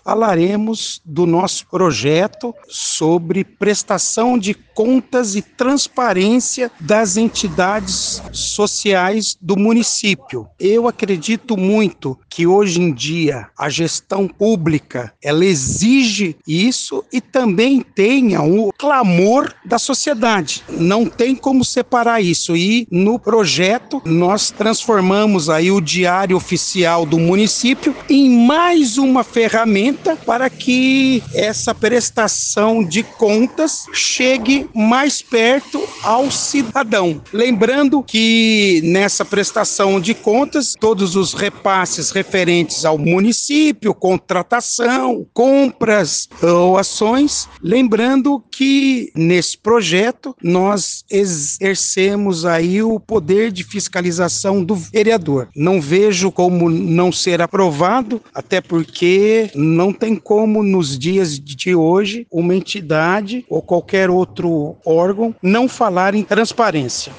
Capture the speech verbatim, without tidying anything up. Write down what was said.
falaremos do nosso projeto sobre prestação de contas e transparência das entidades sociais do município. Eu acredito muito que hoje em dia a gestão pública, ela exige isso e também tenha o clamor da sociedade. Não tem como separar isso. E no projeto nós transformamos aí o diário oficial do município em mais uma ferramenta para que essa prestação de contas chegue mais perto ao cidadão. Lembrando que nessa prestação de contas, todos os repasses referentes ao município, contratação, compras ou ações, lembrando que nesse projeto nós exercemos aí o poder de fiscalização do vereador. Não vejo como não ser aprovado, até porque não tem como nos dias de hoje uma entidade ou qualquer outro órgão não falar em transparência.